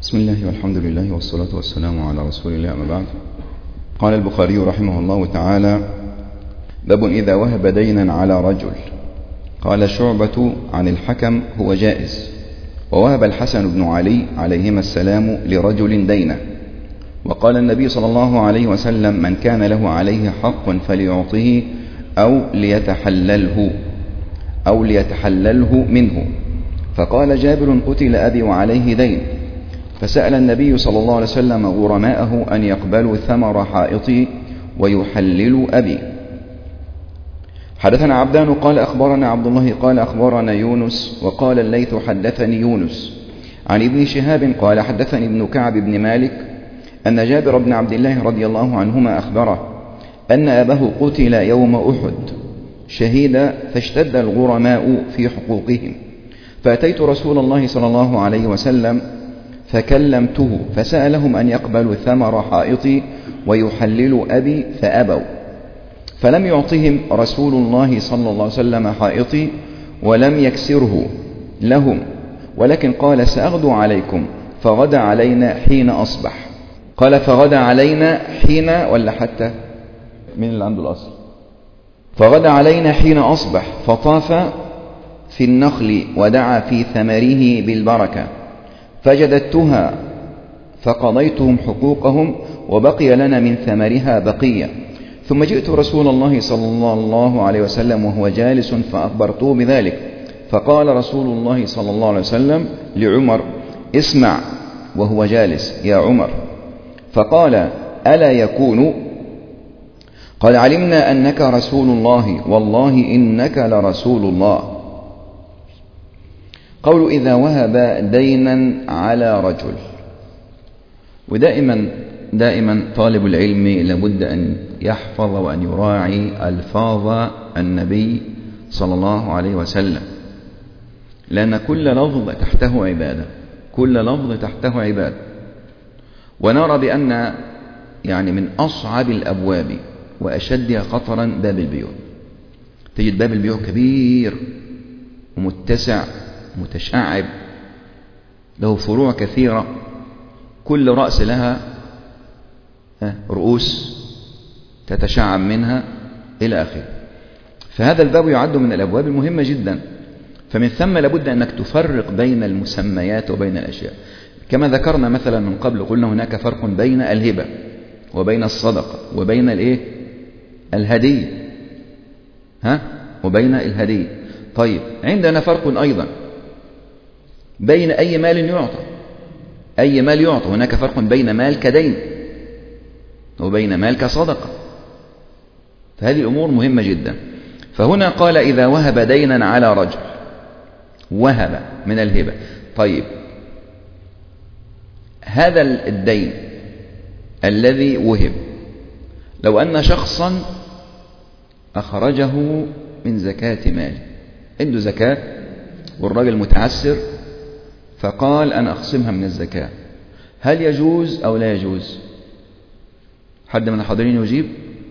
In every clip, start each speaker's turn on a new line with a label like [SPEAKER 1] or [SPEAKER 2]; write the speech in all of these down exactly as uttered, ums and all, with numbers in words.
[SPEAKER 1] بسم الله والحمد لله والصلاة والسلام على رسول الله، أما بعد. قال البخاري رحمه الله تعالى: باب إذا وهب دينا على رجل. قال شعبة عن الحكم: هو جائز. ووهب الحسن بن علي عليهما السلام لرجل دينه، وقال النبي صلى الله عليه وسلم: من كان له عليه حق فليعطه أو ليتحلله أو ليتحلله منه. فقال جابر: قتل أبي وعليه دين، فسأل النبي صلى الله عليه وسلم غرماءه أن يقبلوا ثمر حائطي ويحللوا أبي. حدثنا عبدان قال أخبرنا عبد الله قال أخبرنا يونس، وقال الليث حدثني يونس عن ابن شهاب قال حدثني ابن كعب بن مالك أن جابر بن عبد الله رضي الله عنهما أخبره أن أباه قتل يوم أحد شهيدا، فاشتد الغرماء في حقوقهم، فأتيت رسول الله صلى الله عليه وسلم فكلمته فسألهم أن يقبلوا ثمر حائطي ويحللوا أبي فأبوا، فلم يعطهم رسول الله صلى الله عليه وسلم حائطي ولم يكسره لهم، ولكن قال: سأغدو عليكم، فغدا علينا حين أصبح. قال: فغدا علينا حين ولا حتى من اللي عنده الأصل؟ فغدا علينا حين أصبح، فطاف في النخل ودعا في ثمره بالبركة، فجددتها فقضيتهم حقوقهم، وبقي لنا من ثمرها بقية. ثم جئت رسول الله صلى الله عليه وسلم وهو جالس فأخبرته بذلك، فقال رسول الله صلى الله عليه وسلم لعمر: اسمع، وهو جالس: يا عمر. فقال: ألا يكون؟ قال: علمنا أنك رسول الله، والله إنك لرسول الله. قول إذا وهب دينا على رجل. ودائما دائما طالب العلم لابد أن يحفظ وأن يراعي ألفاظ النبي صلى الله عليه وسلم، لأن كل لفظ تحته عبادة، كل لفظ تحته عبادة. ونرى بأن يعني من أصعب الأبواب وأشدها خطرا باب البيوع. تجد باب البيوع كبير ومتسع متشعب، له فروع كثيرة، كل رأس لها رؤوس تتشعب منها إلى آخره. فهذا الباب يعد من الأبواب المهمة جدا، فمن ثم لابد أنك تفرق بين المسميات وبين الأشياء. كما ذكرنا مثلا من قبل، قلنا هناك فرق بين الهبة وبين الصدقة وبين الإيه؟ الهدية، ها؟ وبين الهدية. طيب، عندنا فرق أيضا بين أي مال يعطى، أي مال يعطى. هناك فرق بين مال كدين وبين مال كصدقة، فهذه الأمور مهمة جدا. فهنا قال: إذا وهب دينا على رجل. وهب من الهبة. طيب، هذا الدين الذي وهب، لو أن شخصا أخرجه من زكاة ماله، عنده زكاة والراجل متعسر، فقال: أنا أخصمها من الزكاة، هل يجوز أو لا يجوز؟ حد من الحاضرين يجيب؟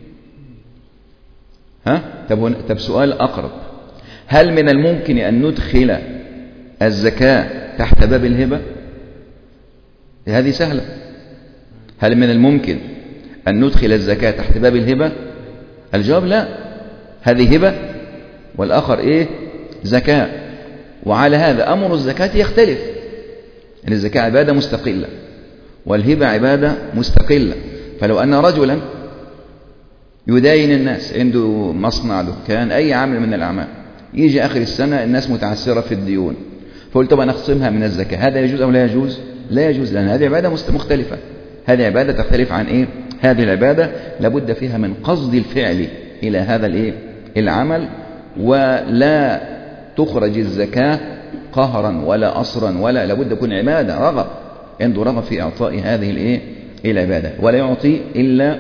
[SPEAKER 1] ها؟ طب, طب سؤال أقرب: هل من الممكن أن ندخل الزكاة تحت باب الهبة؟ هذه سهلة. هل من الممكن أن ندخل الزكاة تحت باب الهبة؟ الجواب لا، هذه هبة والآخر إيه؟ زكاة. وعلى هذا أمر الزكاة يختلف، إن الزكاة عبادة مستقلة والهبة عبادة مستقلة. فلو أن رجلا يداين الناس، عنده مصنع، دكان، أي عمل من الأعمال، يجي آخر السنة الناس متعسرة في الديون، فقلت طب أنا أخصمها من الزكاة، هذا يجوز أو لا يجوز؟ لا يجوز، لأن هذه عبادة مختلفة، هذه عبادة تختلف عن إيه؟ هذه العبادة لابد فيها من قصد الفعل إلى هذا الإيه؟ العمل، ولا تخرج الزكاة قهرا ولا أصرا، ولا لابد يكون عبادة رغب، عنده رغب في إعطاء هذه الإيه؟ العبادة، ولا يعطي إلا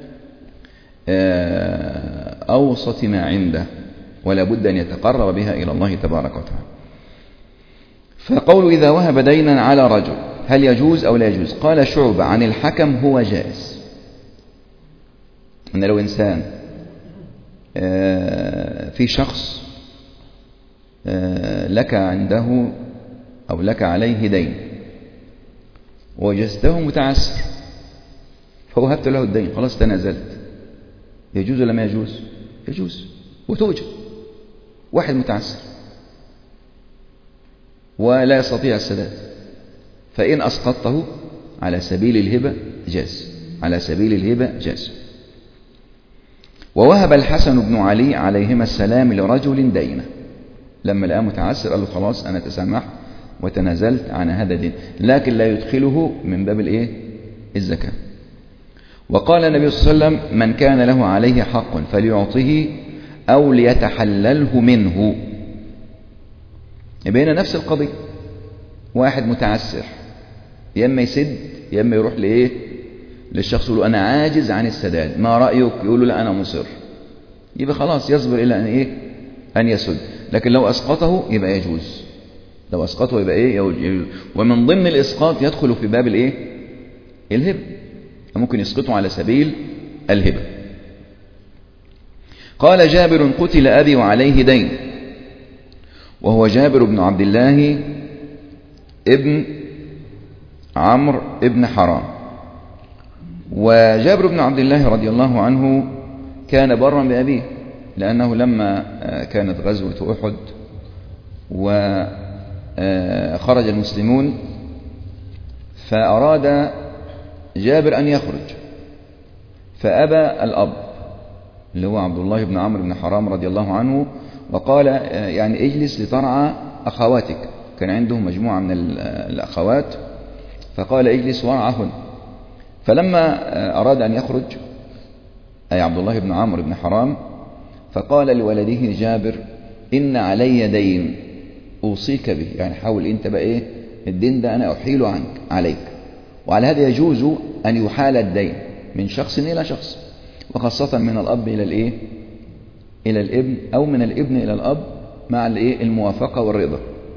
[SPEAKER 1] أوسط ما عنده، ولا بد أن يتقرب بها إلى الله تبارك وتعالى. فقول إذا وهب دينا على رجل، هل يجوز أو لا يجوز؟ قال شعبة عن الحكم: هو جائز. أن لو إنسان في شخص لك عنده أو لك عليه دين، ووجدته متعسر فوهبت له الدين، خلاص تنازلت، يجوز ولا ما يجوز؟ يجوز. وتوجد واحد متعسر ولا يستطيع السداد، فإن أسقطته على سبيل الهبة جاز، على سبيل الهبة جاز. ووهب الحسن بن علي عليهما السلام لرجل دينه، لما لقاه متعسر قال له خلاص أنا تسامحت وتنازلت عن هذا الدين، لكن لا يدخله من باب الإيه؟ الزكاة. وقال النبي صلى الله عليه وسلم من كان له عليه حق فليعطه أو ليتحلله منه. يبين نفس القضية، واحد متعسر يا اما يسد يا اما يروح لايه؟ للشخص يقول له انا عاجز عن السداد، ما رايك؟ يقول له لا انا مصر، يبقى خلاص يصبر الى ان ايه؟ ان يسد. لكن لو اسقطه يبقى يجوز، لو اسقطه يبقى ايه؟ يجوز. ومن ضمن الاسقاط يدخل في باب الايه؟ الهبه، ممكن يسقطه على سبيل الهبه. قال جابر قتل ابي وعليه دين، وهو جابر بن عبد الله ابن عمرو ابن حرام. وجابر بن عبد الله رضي الله عنه كان برا بأبيه، لأنه لما كانت غزوة أحد وخرج المسلمون فأراد جابر أن يخرج، فأبى الأب اللي هو عبد الله بن عمرو بن حرام رضي الله عنه، وقال يعني اجلس لترعى أخواتك، كان عنده مجموعة من الأخوات، فقال اجلس وارعهن. فلما أراد أن يخرج أي عبد الله بن عمرو بن حرام، فقال لولده جابر إن علي دين أوصيك به، يعني حاول أنت بقى إيه الدين ده أنا أحيله عنك عليك. وعلى هذا يجوز أن يحال الدين من شخص إلى شخص، وخاصة من الأب إلى الإيه؟ إلى الابن، أو من الابن إلى الأب مع الإيه؟ الموافقة والرضا.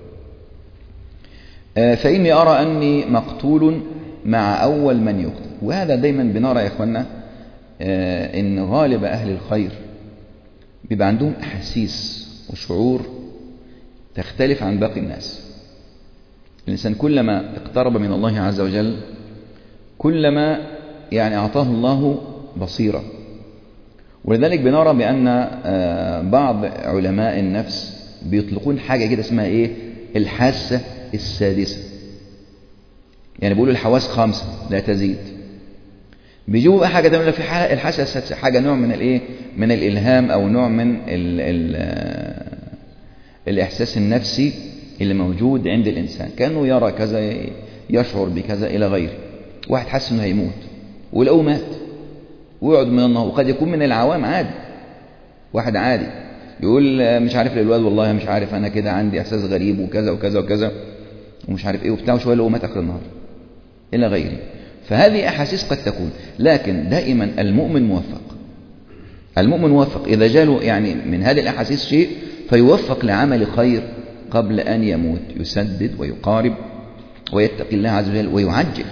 [SPEAKER 1] فإني أرى أني مقتول مع أول من يقتل. وهذا دايما بنرى يا إخوانا إن غالب أهل الخير بيبقى عندهم أحاسيس وشعور تختلف عن باقي الناس. الإنسان كلما اقترب من الله عز وجل كلما يعني أعطاه الله بصيرة. ولذلك بنرى بأن بعض علماء النفس بيطلقون حاجة كده اسمها إيه؟ الحاسة السادسة. يعني بيقولوا الحواس خمسة لا تزيد. بيجيبوا بقى حاجة تانية في الحاسة السادسة، حاجة نوع من الإيه؟ من الإلهام أو نوع من ال ال الإحساس النفسي اللي موجود عند الإنسان، كأنه يرى كذا، يشعر بكذا إلى غيره. واحد حس إنه هيموت ولو مات ويقعد من النهار، وقد يكون من العوام عادي، واحد عادي يقول مش عارف للواد والله مش عارف أنا كده عندي إحساس غريب وكذا وكذا وكذا ومش عارف إيه وبتاع، شوية لو مات آخر النهار إلى غيره. فهذه أحاسيس قد تكون، لكن دائما المؤمن موفق، المؤمن موفق إذا جاله يعني من هذه الأحاسيس شيء فيوفق لعمل خير قبل أن يموت، يسدد ويقارب ويتقي الله عز وجل ويعجل.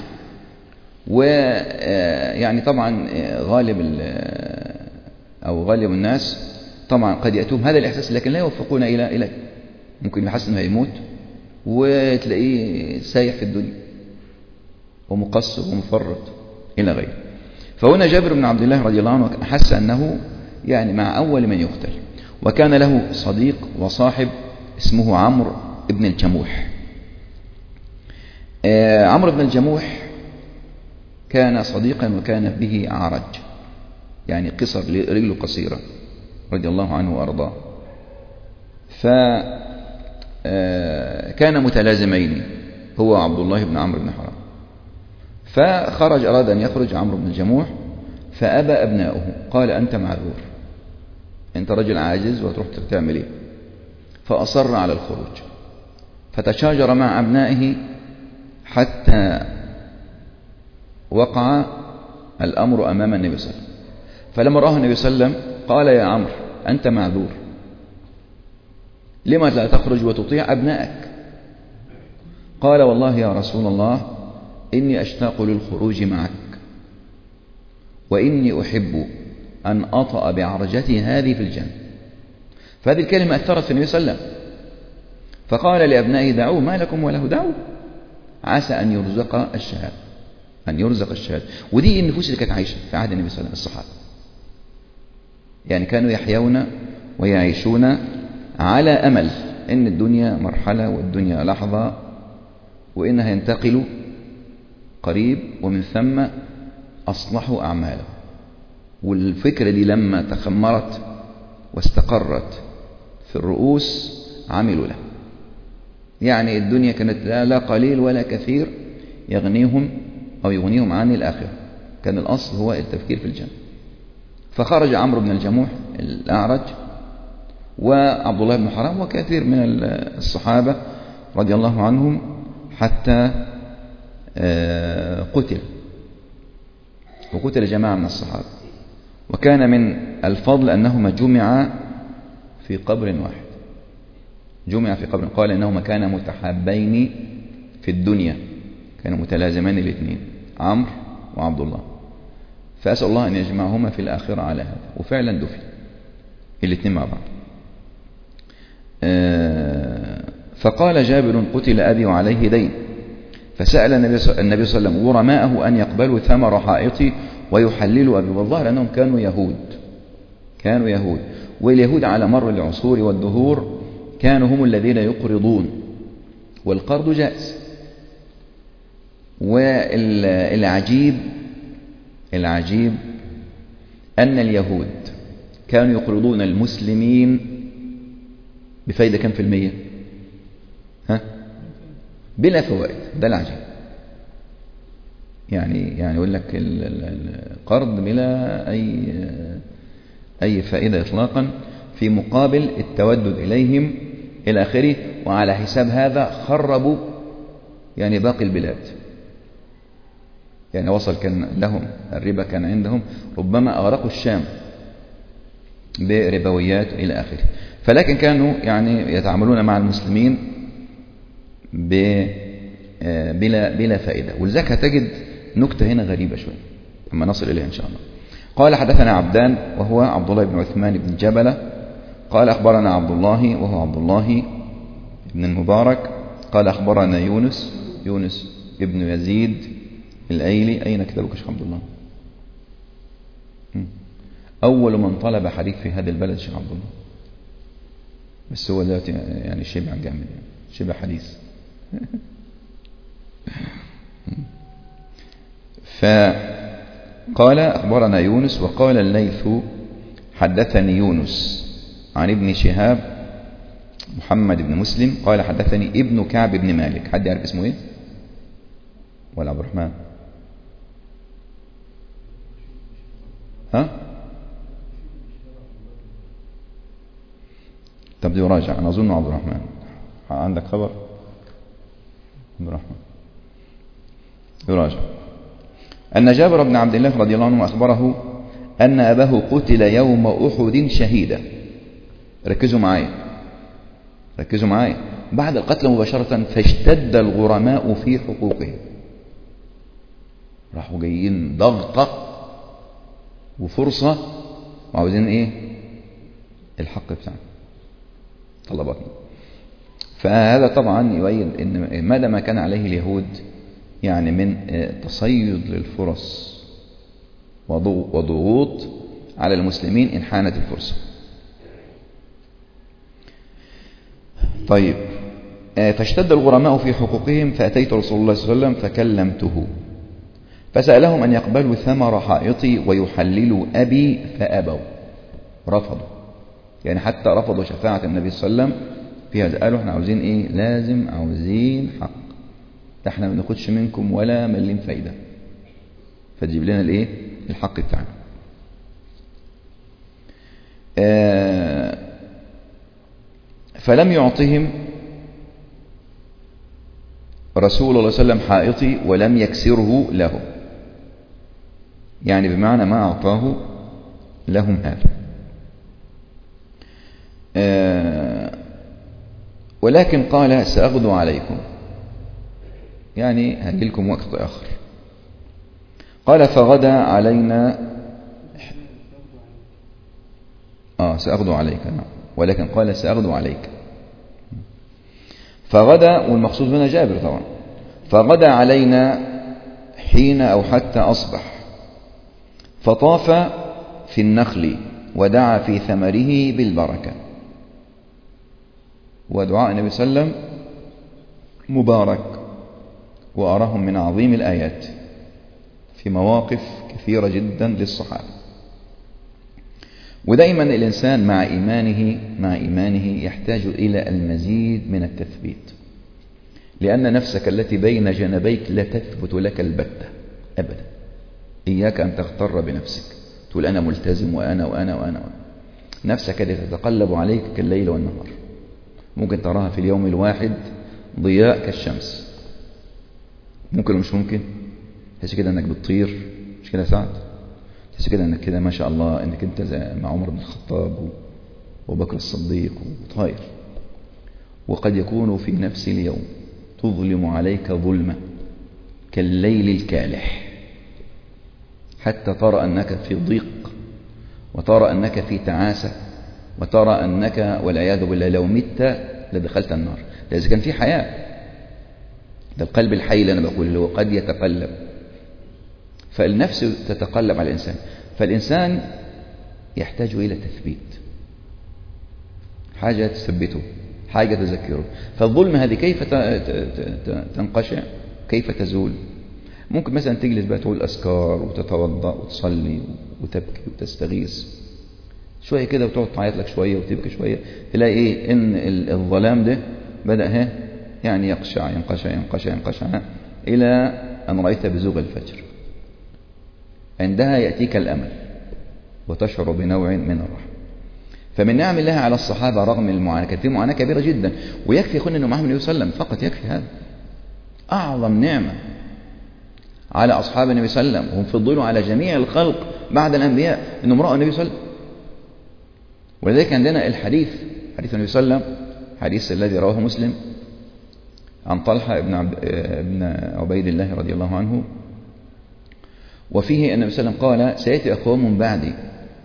[SPEAKER 1] ويعني طبعا غالب أو غالب الناس طبعا قد يأتوهم هذا الإحساس لكن لا يوفقون إلى إليه. ممكن يحس أنه هيموت وتلاقيه سايح في الدنيا ومقصر ومفرط إلى غيره. فهنا جابر بن عبد الله رضي الله عنه حس أنه يعني مع أول من يقتل. وكان له صديق وصاحب اسمه عمرو بن الجموح. آه عمرو بن الجموح كان صديقا وكان به عرج، يعني قصر رجله قصيرة رضي الله عنه وأرضاه. فكان متلازمين هو عبد الله بن عمرو بن حرام. فخرج أراد أن يخرج عمرو بن الجموح فأبى أبناؤه، قال أنت معذور، أنت رجل عاجز وتروح تعمل إيه؟ فأصر على الخروج، فتشاجر مع أبنائه حتى وقع الأمر أمام النبي صلى الله عليه وسلم. فلما رآه النبي صلى الله عليه وسلم قال يا عمرو أنت معذور، لما لا تخرج وتطيع أبنائك؟ قال والله يا رسول الله إني أشتاق للخروج معك، وإني أحب أن أطأ بعرجتي هذه في الجنة. فهذه الكلمة أثرت في النبي صلى الله عليه وسلم، فقال لأبنائه دعوه، ما لكم وله، دعوه عسى أن يرزق الشهادة، أن يرزق الشهادة. ودي النفوس اللي كانت عايشة في عهد النبي صلى الله عليه وسلم الصحابة، يعني كانوا يحيون ويعيشون على أمل إن الدنيا مرحلة والدنيا لحظة وإنها ينتقل قريب، ومن ثم أصلحوا أعمالهم. والفكرة دي لما تخمرت واستقرت في الرؤوس عملوا له، يعني الدنيا كانت لا قليل ولا كثير يغنيهم أو يغنيهم عن الآخرة، كان الأصل هو التفكير في الجنة. فخرج عمرو بن الجموح الأعرج وعبد الله بن حرام وكثير من الصحابة رضي الله عنهم حتى قتل، وقتل جماعة من الصحابة. وكان من الفضل أنهما جمعا في قبر واحد، جمع في قبر، قال إنهما كانا متحابين في الدنيا، كانوا متلازمان الاثنين عمرو وعبد الله، فأسأل الله أن يجمعهما في الآخرة على هذا. وفعلا دفن الاثنين مع بعض. فقال جابر قتل أبي وعليه دين، فسأل النبي صلى الله عليه وسلم غرماءه أن يقبلوا ثمر حائطي ويحللوا أبي. والظاهر أنهم كانوا يهود، كانوا يهود واليهود على مر العصور والدهور كانوا هم الذين يقرضون، والقرض جائز. والعجيب العجيب أن اليهود كانوا يقرضون المسلمين بفايدة كم في المية؟ ها؟ بلا فوائد. ده العجيب، يعني يعني يقول لك القرض بلا أي أي فائدة إطلاقا، في مقابل التودد إليهم إلى آخره. وعلى حساب هذا خربوا يعني باقي البلاد، يعني وصل كان لهم الربا كان عندهم ربما أغرقوا الشام بربويات إلى آخره. فلكن كانوا يعني يتعاملون مع المسلمين بلا بلا فائدة. ولذلك هتجد نكتة هنا غريبة شوية أما نصل إليها إن شاء الله. قال حدثنا عبدان وهو عبد الله بن عثمان بن جبلة قال أخبرنا عبد الله وهو عبد الله بن المبارك قال أخبرنا يونس يونس ابن يزيد الأيلي. أين كتابك شيخ عبد الله؟ أول من طلب حديث في هذا البلد شيخ عبد الله، بس هو دلوقتي يعني شبه جامد، يعني شبه حديث. فقال أخبرنا يونس وقال الليث حدثني يونس عن ابن شهاب محمد بن مسلم قال حدثني ابن كعب بن مالك. حد يعرف اسمه ايه؟ ولا عبد الرحمن؟ ها؟ طب يراجع، أنا أظن عبد الرحمن. عندك خبر؟ عبد الرحمن يراجع. أن جابر بن عبد الله رضي الله عنه أخبره أن أباه قتل يوم أحد شهيدا. ركزوا معايا ركزوا معايا بعد القتل مباشرة فاشتد الغرماء في حقوقه، راحوا جايين ضغطة وفرصة وعاوزين ايه؟ الحق بتاعنا، طلباتنا. فهذا طبعا يؤيد ان ماذا ما كان عليه اليهود يعني من تصيد للفرص وضغوط على المسلمين إن حانت الفرصة. طيب، فاشتد الغرماء في حقوقهم فأتيت رسول الله صلى الله عليه وسلم فكلمته فسألهم أن يقبلوا ثمر حائطي ويحللوا أبي فأبوا، رفضوا، يعني حتى رفضوا شفاعة النبي صلى الله عليه وسلم في هذا. قالوا احنا عاوزين ايه؟ لازم عاوزين حق، ده احنا ما ناخدش منكم ولا مليم فايدة، فتجيب لنا الايه؟ الحق بتاعنا. آه فلم يعطهم رسول الله صلى الله عليه وسلم حائطي ولم يكسره له، يعني بمعنى ما أعطاه لهم هذا. آه ولكن قال سأغدو عليكم، يعني هجي لكم وقت آخر. قال فغدا علينا آه سأغدو عليك، نعم، ولكن قال سأغدو عليك. فغدا، والمقصود هنا جابر طبعا. فغدا علينا حين أو حتى أصبح، فطاف في النخل ودعا في ثمره بالبركة. ودعاء النبي صلى الله عليه وسلم مبارك، وأراهم من عظيم الآيات في مواقف كثيرة جدا للصحابة. ودائما الإنسان مع إيمانه مع إيمانه يحتاج إلى المزيد من التثبيت، لأن نفسك التي بين جنبيك لا تثبت لك البتة أبدا. إياك أن تغتر بنفسك تقول أنا ملتزم وأنا وأنا وأنا, وأنا. نفسك التي تتقلب عليك كالليل والنهار، ممكن تراها في اليوم الواحد ضياء كالشمس، ممكن ومش ممكن. تحس كده أنك بتطير، مش كده سعد؟ تحس كده أنك كده ما شاء الله أنك أنت زي مع عمر بن الخطاب وبكر الصديق وطاير. وقد يكون في نفس اليوم تظلم عليك ظلمة كالليل الكالح، حتى ترى أنك في ضيق، وترى أنك في تعاسة، وترى أنك والعياذ بالله لو مت لدخلت النار. ده إذا كان في حياة، ده القلب الحي اللي أنا بقول اللي هو قد يتقلب. فالنفس تتقلب على الإنسان، فالإنسان يحتاج إلى تثبيت، حاجة تثبته، حاجة تذكره. فالظلم هذه كيف تنقشع، كيف تزول؟ ممكن مثلا تجلس بقى تقول أذكار وتتوضأ وتصلي وتبكي وتستغيث شوية كده، وتقعد تعيط لك شوية وتبكي شوية، تلاقي إيه إن الظلام ده بدأ ها يعني يقشع ينقشع ينقشع ينقشع إلى أن رأيت بزوغ الفجر. عندها يأتيك الأمل وتشعر بنوع من الرحمة. فمن نعم الله على الصحابة رغم المعاناة، كانت في معاناة كبيرة جدا، ويكفي يكون أنه معهم النبي صلى الله عليه وسلم فقط، يكفي هذا. أعظم نعمة على أصحاب النبي صلى الله عليه وسلم، هم فضلوا على جميع الخلق بعد الأنبياء أنهم رأوا النبي صلى الله عليه وسلم. ولذلك عندنا الحديث حديث النبي صلى الله عليه وسلم، حديث الذي رواه مسلم عن طلحة ابن, عبد ابن عبيد الله رضي الله عنه، وفيه النبي صلى الله عليه وسلم قال: سيأتي أقوام بعدي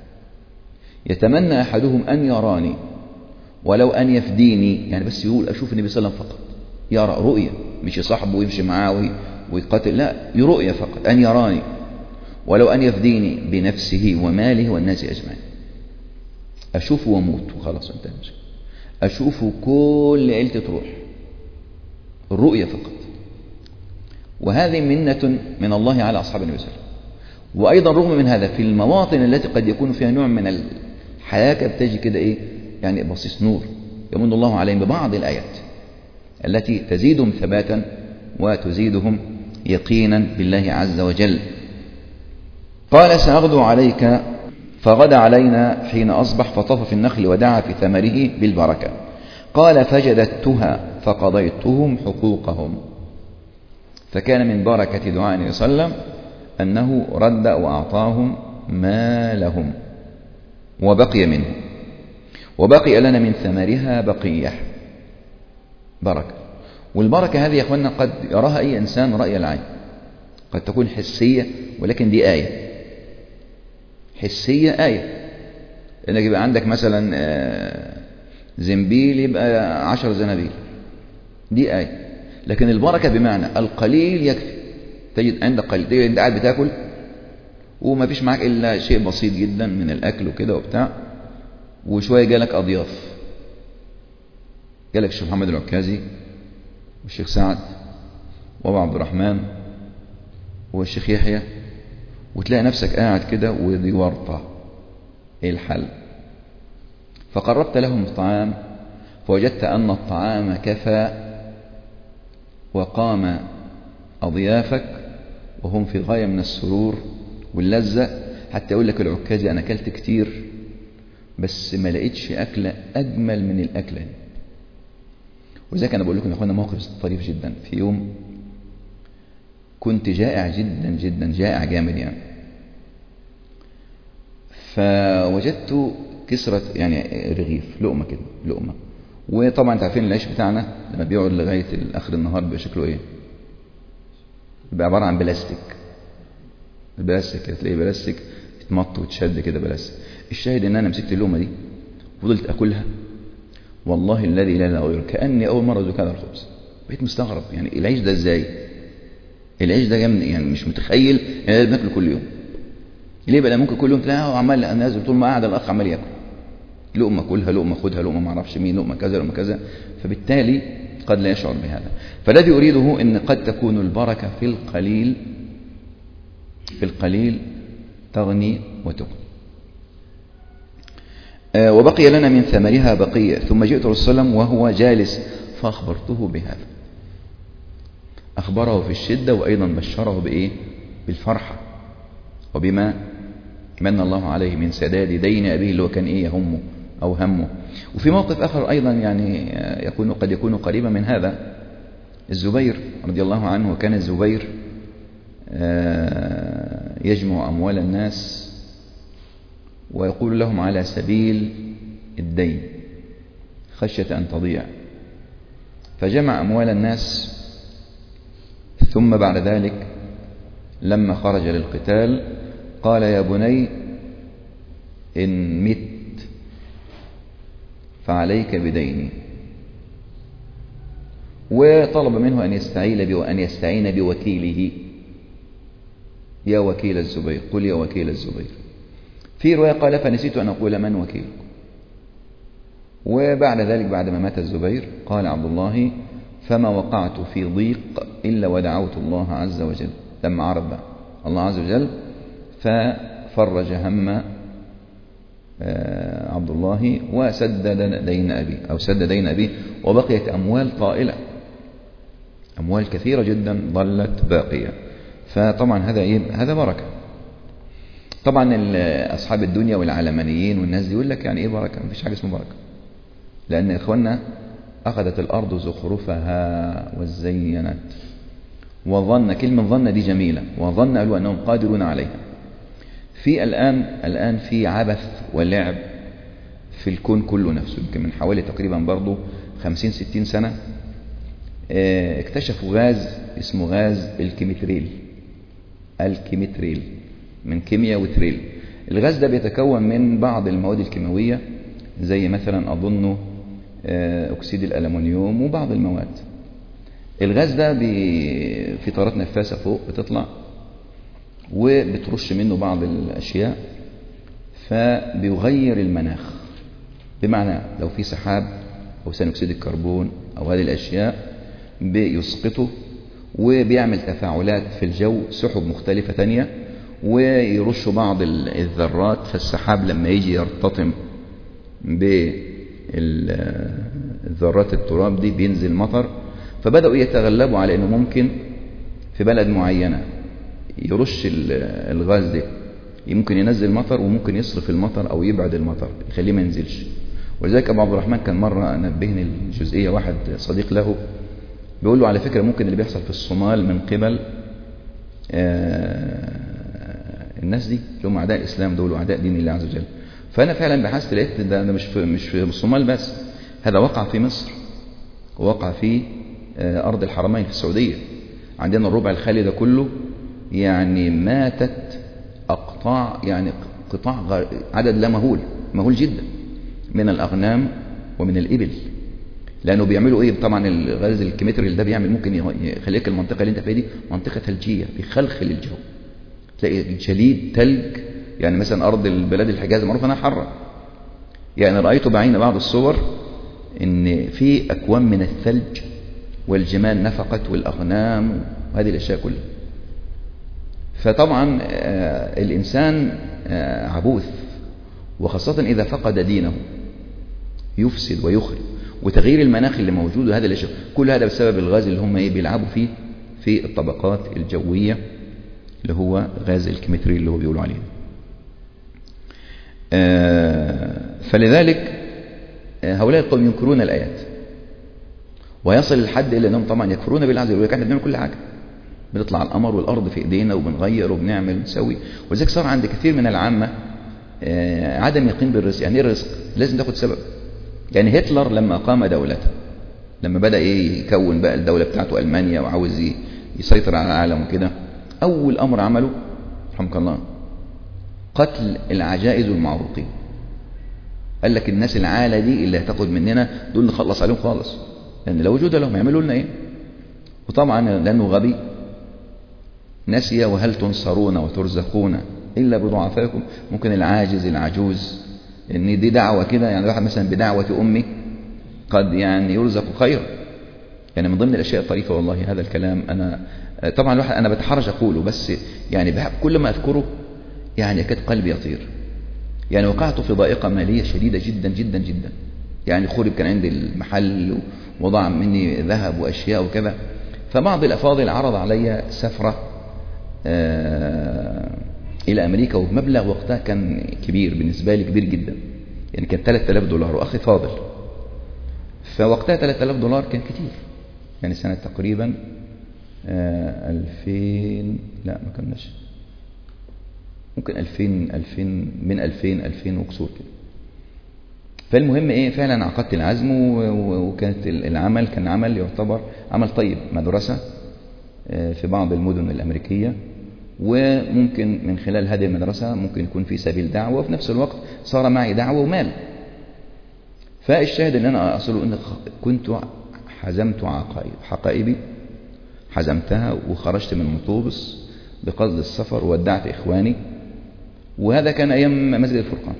[SPEAKER 1] يتمنى أحدهم أن يراني ولو أن يفديني، يعني بس يقول أشوف النبي صلى الله عليه وسلم فقط، يرى رؤية، مش صاحبه ويمشي معاه ويتقاتل، لا، رؤية فقط، أن يراني ولو أن يفديني بنفسه وماله والناس أجمعين. أشوفه وموت وخلاص انتهى المشكلة، أشوفه كل عيلتي تروح، الرؤية فقط. وهذه منة من الله على أصحاب النبي صلى الله عليه وسلم. وأيضا رغم من هذا في المواطن التي قد يكون فيها نوع من الحياة بتجي كده إيه يعني بصيص نور، يمن الله عليهم ببعض الآيات التي تزيدهم ثباتا وتزيدهم يقينا بالله عز وجل. قال: سأغدو عليك، فغدا علينا حين أصبح، فطاف في النخل ودعا في ثمره بالبركة. قال: فجددتها فقضيتهم حقوقهم. فكان من بركة دعاء النبي صلى الله عليه وسلم أنه رد وأعطاهم ما لهم وبقي منه، وبقي لنا من ثمرها بقية، بركة. والبركة هذه يا أخوانا قد يراها أي إنسان رأي العين، قد تكون حسية، ولكن دي آية حسية، آية إنك يبقى عندك مثلا زنبيل يبقى عشر زنابيل، دي آية. لكن البركة بمعنى القليل يكفي، تجد عندك قليل، تجد أنت قاعد بتاكل وما فيش معك إلا شيء بسيط جدا من الأكل وكده وبتاع، وشوية جالك أضياف، جالك الشيخ محمد العكازي والشيخ سعد وابو عبد الرحمن والشيخ يحيى، وتلاقي نفسك قاعد كده ودي ورطة، ايه الحل؟ فقربت لهم الطعام فوجدت أن الطعام كفى، وقام أضيافك وهم في غاية من السرور واللذة، حتى يقول لك العكازي أنا أكلت كتير بس ما لقيتش أكلة أجمل من الأكلة. وذلك أنا بقول لكم يا أخوانا موقف طريف جدا. في يوم كنت جائع جدا جدا، جائع جامد يعني، فوجدت كسرة يعني رغيف، لقمة كده، لقمة. وطبعا انت عارفين العيش بتاعنا لما بيقعد لغاية آخر النهار بيبقى شكله ايه؟ بيبقى عبارة عن بلاستيك، البلاستيك تلاقيه بلاستيك يتمط وتشد كده بلاستيك. الشاهد ان انا مسكت اللقمة دي وفضلت اكلها، والله الذي لا اله غيره كأني اول مرة ذوق هذا الخبز. بقيت مستغرب يعني العيش ده ازاي؟ العيش ده جامد يعني مش متخيل ان بناكله كل يوم. ليه بقى؟ ممكن كل يوم تلاقيه عمال نازل طول ما قاعد الاخ عمال ياكل لقمه كلها لقمه خدها لقمه ما اعرفش مين لقمه كذا لقمه كذا، فبالتالي قد لا يشعر بهذا. فالذي اريده ان قد تكون البركه في القليل في القليل تغني وتغني. آه وبقي لنا من ثمرها بقيه، ثم جئت رسول الله صلى الله عليه وسلم وهو جالس فاخبرته بهذا. اخبره في الشده وايضا بشره بايه؟ بالفرحه وبما من الله عليه من سداد دين أبيه اللي هو كان إيه يهمه أو همه. وفي موقف آخر أيضا يعني يكون قد يكون قريبا من هذا، الزبير رضي الله عنه. وكان الزبير يجمع أموال الناس ويقول لهم على سبيل الدين خشية أن تضيع، فجمع أموال الناس ثم بعد ذلك لما خرج للقتال قال يا بني إن مت فعليك بديني، وطلب منه أن يستعين وأن يستعين بوكيله. يا وكيل الزبير، قل يا وكيل الزبير. في رواية قال فنسيت أن أقول من وكيل. وبعد ذلك بعد ما مات الزبير قال عبد الله فما وقعت في ضيق إلا ودعوت الله عز وجل. لما عرض الله عز وجل ففرج هم عبد الله وسدد دين أبيه أو سدد دين أبيه، وبقيت أموال طائلة، أموال كثيرة جدا ظلت باقية. فطبعا هذا إيه؟ هذا بركة. طبعا أصحاب الدنيا والعلمانيين والناس دي يقول لك يعني إيه بركة؟ مفيش حاجة اسمه بركة، لأن إخواننا أخذت الأرض زخرفها وزينت وظن، كلمة ظن دي جميلة، وظن قالوا أنهم قادرون عليها. في الآن الآن في عبث ولعب في الكون كله نفسه. يمكن من حوالي تقريبا برضو خمسين ستين سنة اكتشفوا غاز اسمه غاز الكيمتريل. الكيمتريل من كيمياء وتريل. الغاز ده بيتكون من بعض المواد الكيماوية زي مثلا أظنه أكسيد الألمنيوم وبعض المواد. الغاز ده في طارات نفاثة فوق بتطلع وبترش منه بعض الأشياء فبيغير المناخ. بمعنى لو في سحاب أو ثاني أكسيد الكربون أو هذه الأشياء بيسقطه وبيعمل تفاعلات في الجو، سحب مختلفة تانية، ويرش بعض الذرات. فالسحاب لما يجي يرتطم بالذرات التراب دي بينزل مطر. فبدأوا يتغلبوا على أنه ممكن في بلد معينة يرش الغاز ده ممكن ينزل مطر، وممكن يصرف المطر أو يبعد المطر يخليه ما ينزلش. ولذلك أبو عبد الرحمن كان مرة نبهني الجزئية، واحد صديق له بيقول له على فكرة ممكن اللي بيحصل في الصومال من قبل الناس دي اللي هم أعداء الإسلام دول وأعداء دين الله عز وجل. فأنا فعلا بحثت لقيت ده مش في مش في الصومال بس، هذا وقع في مصر ووقع في أرض الحرمين في السعودية. عندنا الربع الخالي ده كله يعني ماتت أقطاع، يعني قطاع عدد لا مهول مهول جدا من الأغنام ومن الإبل. لأنه بيعملوا إيه؟ طبعا الغاز الكيمتريال ده بيعمل ممكن يخليك المنطقة اللي أنت فيها دي منطقة ثلجية، بيخلخل الجو، تلاقي جليد ثلج. يعني مثلا أرض البلاد الحجاز معروف أنها حرة، يعني رأيت بعين بعض الصور إن في أكوام من الثلج والجمال نفقت والأغنام وهذه الأشياء كلها. فطبعا الإنسان عبوث، وخاصة إذا فقد دينه يفسد ويخرب، وتغيير المناخ اللي موجود وهذا الأشياء كل هذا بسبب الغاز اللي هم إيه بيلعبوا فيه في الطبقات الجوية اللي هو غاز الكيمتريل اللي هو بيقولوا عليه. فلذلك هؤلاء القوم ينكرون الآيات ويصل الحد إلى أنهم طبعا يكفرون بالله عز وجل. احنا بنعمل كل حاجة، بنطلع على القمر والأرض في إيدينا وبنغير وبنعمل ونسوي. ولذلك صار عند كثير من العامة عدم يقين بالرزق. يعني إيه الرزق؟ لازم تاخد سبب. يعني هتلر لما أقام دولته، لما بدأ يكون بقى الدولة بتاعته ألمانيا وعاوز يسيطر على العالم وكده، أول أمر عمله رحمك الله قتل العجائز والمعروقين. قال لك الناس العالة دي اللي هتاخد مننا دول نخلص عليهم خالص، لأن لو وجود لهم يعملوا لنا إيه؟ وطبعا لأنه غبي نسي وهل تنصرون وترزقون إلا بضعفائكم. ممكن العاجز العجوز إن دي دعوة كده، يعني واحد مثلا بدعوة أمي قد يعني يرزق خير. يعني من ضمن الأشياء الطريفة والله هذا الكلام، أنا طبعا الواحد أنا بتحرج أقوله، بس يعني بحب كل ما أذكره يعني يكاد قلبي يطير. يعني وقعت في ضائقة مالية شديدة جدا جدا جدا، يعني خرب كان عندي المحل ووضع مني ذهب وأشياء وكذا. فبعض الأفاضل عرض علي سفرة آه إلى أمريكا، وبمبلغ وقتها كان كبير بالنسبة لي، كبير جدا، يعني كان ثلاثة آلاف دولار، وأخي فاضل. فوقتها ثلاثة آلاف دولار كان كتير، يعني سنة تقريبا آه ألفين، لا ما كناش، ممكن ألفين ألفين من ألفين ألفين وكسور كده. فالمهم ايه، فعلا عقدت العزم، وكانت العمل كان عمل يعتبر عمل طيب، مدرسة في بعض المدن الأمريكية، وممكن من خلال هذه المدرسة ممكن يكون في سبيل دعوة، وفي نفس الوقت صار معي دعوة ومال. فالشاهد اللي أنا أصله أن كنت حزمت عقائب حقائبي حزمتها، وخرجت من مطوبس بقصد السفر، وودعت إخواني. وهذا كان أيام مسجد الفرقان.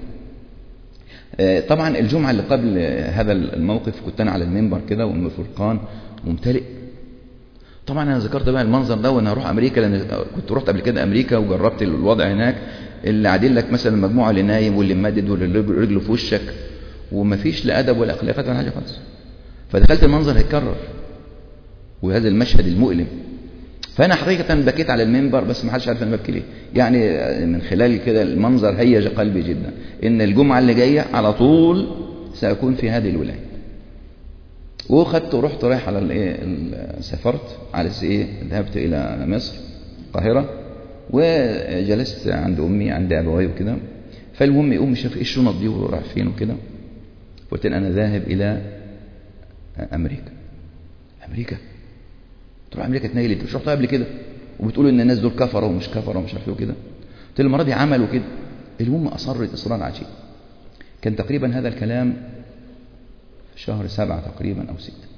[SPEAKER 1] طبعا الجمعة اللي قبل هذا الموقف كنت أنا على المنبر كده، ومن الفرقان ممتلئ. طبعا أنا ذكرت بقى المنظر ده وأنا هروح أمريكا، لأن كنت رحت قبل كده أمريكا وجربت الوضع هناك، اللي قاعدين لك مثلا المجموعة اللي نايم واللي مادد واللي رجله في وشك، ومفيش لا أدب ولا أخلاقات ولا حاجة خالص. فدخلت المنظر هيتكرر، وهذا المشهد المؤلم. فأنا حقيقة بكيت على المنبر، بس ما حدش عارف أنا ببكي ليه. يعني من خلال كده المنظر هيج قلبي جدا، إن الجمعة اللي جاية على طول سأكون في هذه الولاية. وخدت ورحت رايح على الايه، سافرت على ايه، ذهبت إلى مصر القاهرة، وجلست عند أمي عند أبوي وكده. فالمهم أمي شاف إيه الشنط دي وراح فين وكده، قلت أنا ذاهب إلى أمريكا. أمريكا؟ تروح أمريكا تنيل؟ أنت مش رحتها قبل كده وبتقولوا إن الناس دول كفرة ومش كفرة ومش عارف ايه وكده. قلت المرة دي عملوا كده. المهم أصرت إصرار عجيب. كان تقريبا هذا الكلام في شهر سبعة تقريبا أو ستة.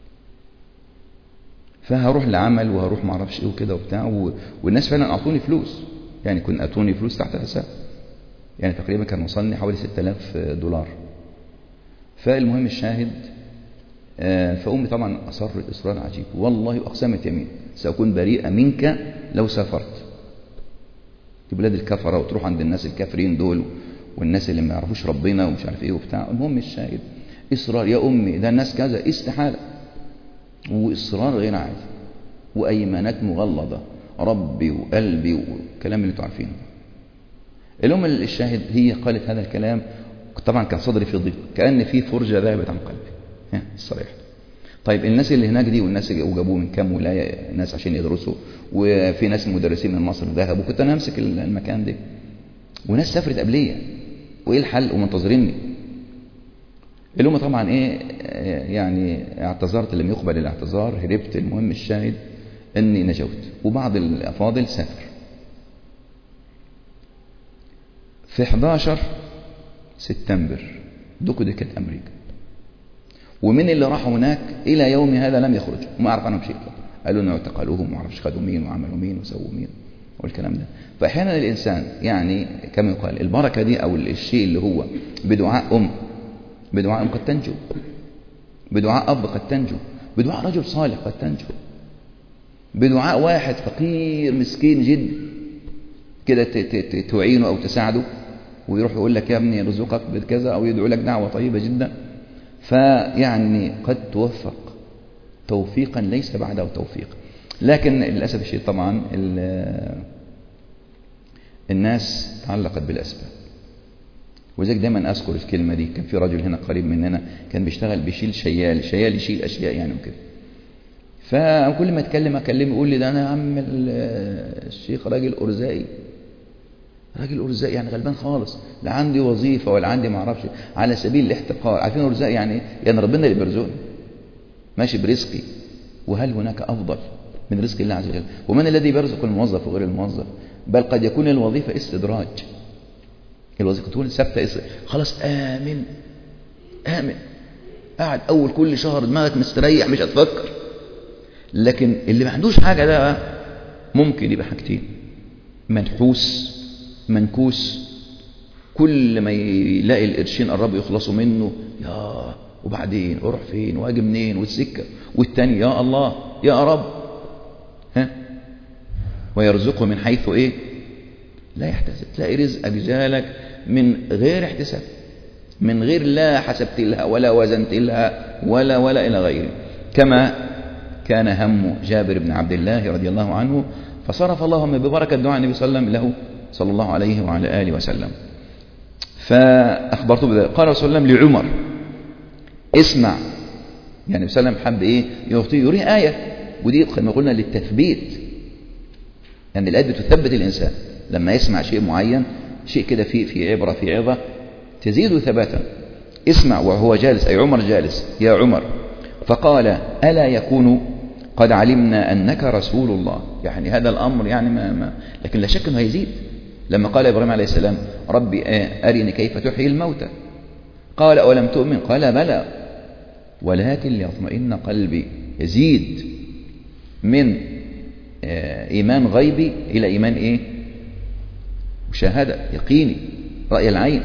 [SPEAKER 1] فهروح لعمل وهروح ما اعرفش ايه وكده وبتاع، والناس فعلا أعطوني فلوس، يعني كنت أعطوني فلوس تحت حساب، يعني تقريبا كان وصلني حوالي ستة آلاف دولار. فالمهم الشاهد، فأمي طبعا أصرت إصرار عجيب، والله أقسمت يمين سأكون بريئة منك لو سافرت في بلاد الكفرة وتروح عند الناس الكافرين دول والناس اللي ما يعرفوش ربنا ومش عارف ايه وبتاع. المهم الشاهد إصرار، يا أمي ده الناس كذا، استحالة، وإصرار غير عادي، وأيمانات مغلظة، ربي وقلبي والكلام اللي انتوا عارفينه. الأم الشاهد هي قالت هذا الكلام، طبعا كان صدري في ضيق، كأن في فرجة ذهبت عن قلبي الصريح. طيب الناس اللي هناك دي، والناس اللي جابوه من كام ولاية ناس عشان يدرسوا، وفي ناس مدرسين من مصر ذهبوا، وكنت أنا أمسك المكان ده، وناس سافرت قبلية، وإيه الحل ومنتظريني. الأم طبعا إيه يعني اعتذرت، لم يقبل الاعتذار، هربت. المهم الشاهد أني نجوت، وبعض الأفاضل سافر. في حداشر سبتمبر دكدكت أمريكا، ومن اللي راحوا هناك إلى يوم هذا لم يخرجوا، وما أعرف عنهم شيء. قالوا إنه اعتقلوهم وما أعرفش خدوا مين وعملوا مين وسووا مين والكلام ده. فأحيانا الإنسان يعني كما يقال البركة دي أو الشيء اللي هو بدعاء أم، بدعاء أم قد تنجو، بدعاء أب قد تنجو، بدعاء رجل صالح قد تنجو، بدعاء واحد فقير مسكين جد كده تعينه أو تساعده، ويروح يقول لك يا ابني رزقك بكذا، أو يدعو لك دعوة طيبة جدا. فيعني قد توفق توفيقا ليس بعده توفيق. لكن للأسف الشيء طبعا الناس تعلقت بالأسباب، وذلك دايما أذكر الكلمة دي. كان في رجل هنا قريب مننا كان بيشتغل بيشيل شيال، شيال يشيل أشياء يعني وكده. فكل ما اتكلم اكلمه يقول لي ده انا يا عم الشيخ راجل أرزائي، راجل أرزائي يعني غلبان خالص، لا عندي وظيفة ولا عندي ما اعرفش، على سبيل الاحتقار. عارفين أرزائي يعني يعني ربنا اللي بيرزقني، ماشي برزقي، وهل هناك أفضل من رزق الله عز وجل؟ ومن الذي بيرزق الموظف وغير الموظف؟ بل قد يكون الوظيفة استدراج، الوظيفة تكون ثابتة خلاص آمن آمن، قاعد أول كل شهر دماغك مستريح مش هتفكر. لكن اللي ما عندوش حاجة ده ممكن يبقى حاجتين: منحوس منكوس، كل ما يلاقي القرشين قربوا يخلصوا منه، يا وبعدين اروح فين واجي منين والسكه، والتاني يا الله يا رب، ها، ويرزقه من حيث ايه لا يحتسب. تلاقي رزقك جالك من غير احتساب، من غير لا حسبت لها ولا وزنت لها ولا ولا الى غيره، كما كان هم جابر بن عبد الله رضي الله عنه، فصرف الله هم ببركه دعاء النبي صلى الله عليه وسلم له صلى الله عليه وعلى اله وسلم. فاخبرته بذلك. قال رسول الله لعمر: اسمع، يعني النبي صلى الله عليه وسلم حب ايه يعطيه يريه ايه، ودي كما قلنا للتثبيت، يعني الايه بتثبت الانسان لما يسمع شيء معين، شيء كده في في عبره في عظه تزيد ثباتا. اسمع وهو جالس، أي عمر جالس: يا عمر. فقال: ألا يكون قد علمنا أنك رسول الله؟ يعني هذا الأمر يعني ما, ما لكن لا شك أنه يزيد. لما قال إبراهيم عليه السلام: ربي أرني كيف تحيي الموتى، قال: أولم تؤمن؟ قال: بلى ولكن ليطمئن قلبي. يزيد من إيمان غيبي إلى إيمان إيه؟ مشاهدة يقيني، رأي العين.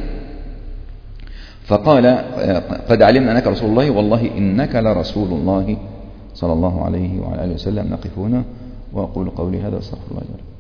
[SPEAKER 1] فقال: قد علمنا أنك رسول الله والله إنك لرسول الله صلى الله عليه وعلى آله وسلم. نقف هنا وأقول قولي هذا، أستغفر الله لي ولكم.